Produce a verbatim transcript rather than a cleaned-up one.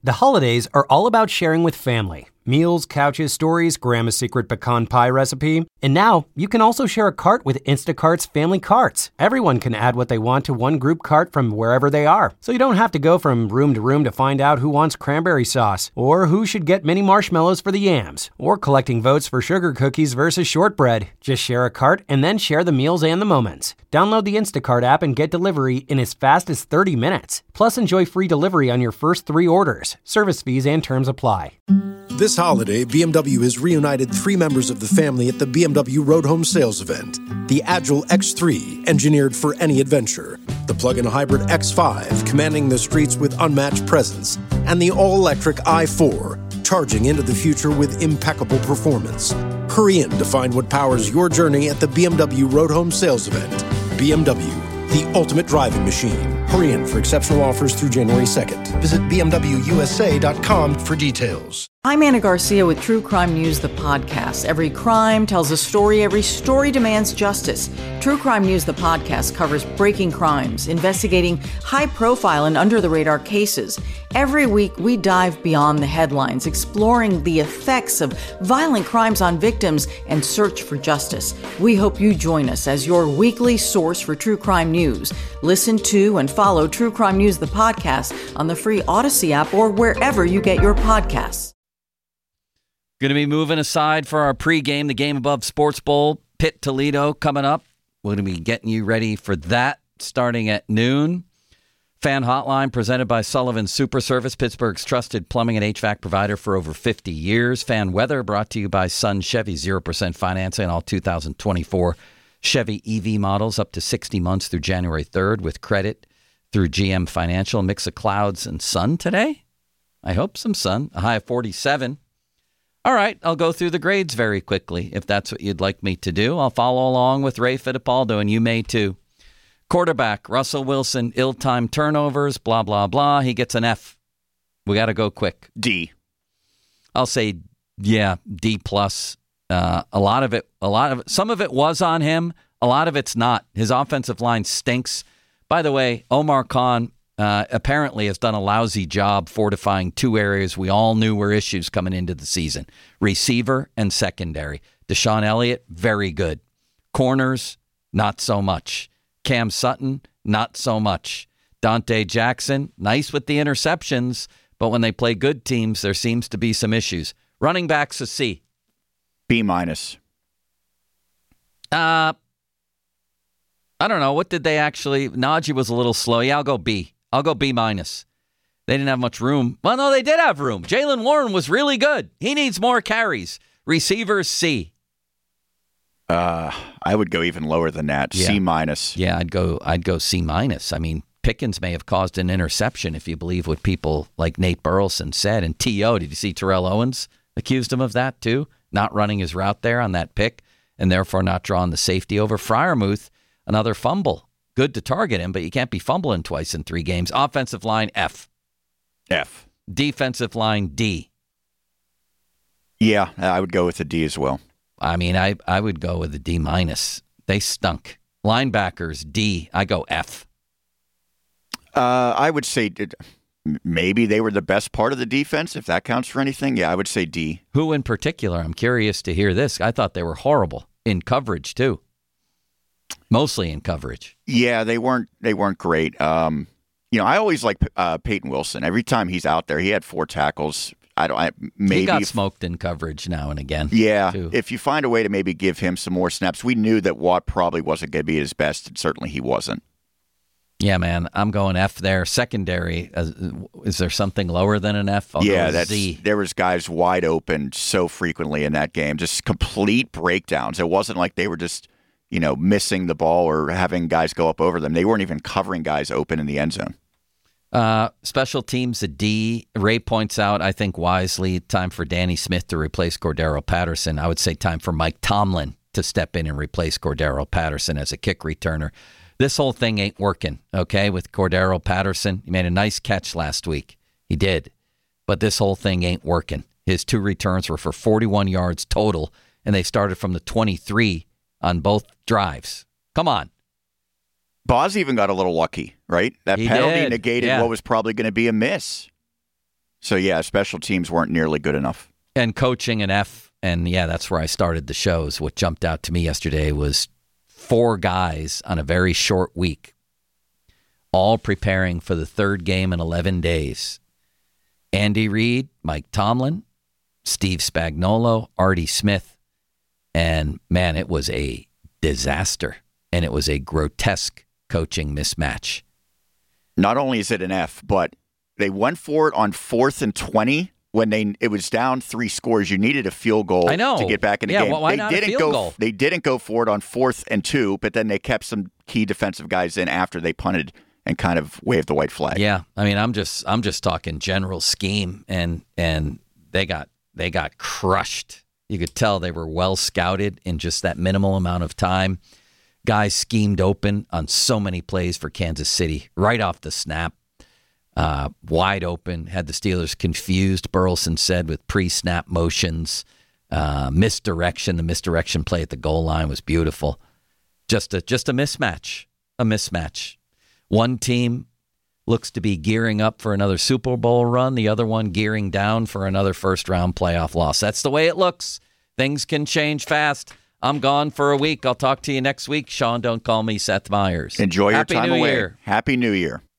The holidays are all about sharing with family. Meals, couches, stories, Grandma's secret pecan pie recipe. And now, you can also share a cart with Instacart's Family Carts. Everyone can add what they want to one group cart from wherever they are. So you don't have to go from room to room to find out who wants cranberry sauce, or who should get mini marshmallows for the yams, or collecting votes for sugar cookies versus shortbread. Just share a cart and then share the meals and the moments. Download the Instacart app and get delivery in as fast as thirty minutes. Plus, enjoy free delivery on your first three orders. Service fees and terms apply. This holiday, B M W has reunited three members of the family at the B M W Road Home Sales Event. The Agile X three, engineered for any adventure. The plug-in hybrid X five, commanding the streets with unmatched presence. And the all-electric i four, charging into the future with impeccable performance. Hurry in to find what powers your journey at the B M W Road Home Sales Event. B M W, the ultimate driving machine. Hurry in for exceptional offers through January second. Visit B M W U S A dot com for details. I'm Anna Garcia with True Crime News, the podcast. Every crime tells a story. Every story demands justice. True Crime News, the podcast, covers breaking crimes, investigating high-profile and under-the-radar cases. Every week, we dive beyond the headlines, exploring the effects of violent crimes on victims and search for justice. We hope you join us as your weekly source for true crime news. Listen to and follow True Crime News, the podcast, on the free Odyssey app or wherever you get your podcasts. Going to be moving aside for our pregame, the Game Above Sports Bowl, Pitt Toledo coming up. We're going to be getting you ready for that starting at noon. Fan Hotline presented by Sullivan Super Service, Pittsburgh's trusted plumbing and H V A C provider for over fifty years. Fan Weather brought to you by Sun Chevy, zero percent financing on all two thousand twenty-four Chevy E V models up to sixty months through January third with credit through G M Financial. A mix of clouds and sun today. I hope some sun. A high of forty-seven. All right, I'll go through the grades very quickly, if that's what you'd like me to do. I'll follow along with Ray Fittipaldo, and you may too. Quarterback, Russell Wilson, ill-timed turnovers, blah, blah, blah. He gets an F. We got to go quick. D. I'll say, yeah, D plus. Uh, a lot of it, a lot of it, some of it was on him. A lot of it's not. His offensive line stinks. By the way, Omar Khan Uh, apparently has done a lousy job fortifying two areas we all knew were issues coming into the season. Receiver and secondary. Deshaun Elliott, very good. Corners, not so much. Cam Sutton, not so much. Dante Jackson, nice with the interceptions, but when they play good teams, there seems to be some issues. Running backs, a C. B minus. Uh, I don't know. What did they actually... Najee was a little slow. Yeah, I'll go B. I'll go B minus. They didn't have much room. Well, no, they did have room. Jaylen Warren was really good. He needs more carries. Receivers, C. Uh, I would go even lower than that. Yeah. C minus. Yeah, I'd go. I'd go C minus. I mean, Pickens may have caused an interception if you believe what people like Nate Burleson said. And T O, did you see Terrell Owens accused him of that too? Not running his route there on that pick, and therefore not drawing the safety over. Freiermuth, another fumble. Good to target him, but you can't be fumbling twice in three games. Offensive line, F. F. Defensive line, D. Yeah, I would go with a D as well. I mean, I, I would go with a D minus. They stunk. Linebackers, D. I go F. Uh, I would say maybe they were the best part of the defense, if that counts for anything. Yeah, I would say D. Who in particular? I'm curious to hear this. I thought they were horrible in coverage, too. Mostly in coverage. Yeah, they weren't they weren't great. Um, you know, I always like uh, Peyton Wilson. Every time he's out there, he had four tackles. I don't. I, maybe he got if, smoked in coverage now and again. Yeah, too. If you find a way to maybe give him some more snaps, we knew that Watt probably wasn't going to be at his best, and certainly he wasn't. Yeah, man, I'm going F there. Secondary, uh, is there something lower than an F? I'll yeah, go that's, Z. There was guys wide open so frequently in that game, just complete breakdowns. It wasn't like they were just, you know, missing the ball or having guys go up over them. They weren't even covering guys open in the end zone. Uh, special teams, a D. Ray points out, I think wisely, time for Danny Smith to replace Cordero Patterson. I would say time for Mike Tomlin to step in and replace Cordero Patterson as a kick returner. This whole thing ain't working, okay, with Cordero Patterson. He made a nice catch last week. He did. But this whole thing ain't working. His two returns were for forty-one yards total, and they started from the twenty-three on both drives. Come on. Boz even got a little lucky, right? That He penalty did. negated Yeah. what was probably going to be a miss. So, yeah, special teams weren't nearly good enough. And coaching an F, and yeah, that's where I started the shows. What jumped out to me yesterday was four guys on a very short week, all preparing for the third game in eleven days. Andy Reid, Mike Tomlin, Steve Spagnuolo, Artie Smith, and man, it was a disaster, and it was a grotesque coaching mismatch. Not only is it an F, but they went for it on fourth and twenty when they it was down three scores. You needed a field goal I know. to get back in the yeah, game. Well, why they not didn't a field go. goal? They didn't go for it on fourth and two, but then they kept some key defensive guys in after they punted and kind of waved the white flag. Yeah, I mean, I'm just I'm just talking general scheme, and and they got they got crushed. You could tell they were well scouted in just that minimal amount of time. Guys schemed open on so many plays for Kansas City right off the snap. Uh, wide open, had the Steelers confused, Burleson said, with pre-snap motions. Uh, misdirection. The misdirection play at the goal line was beautiful. Just a just a mismatch. A mismatch. One team looks to be gearing up for another Super Bowl run. The other one gearing down for another first-round playoff loss. That's the way it looks. Things can change fast. I'm gone for a week. I'll talk to you next week. Sean, don't call me Seth Meyers. Enjoy your Happy time New away. Year. Happy New Year.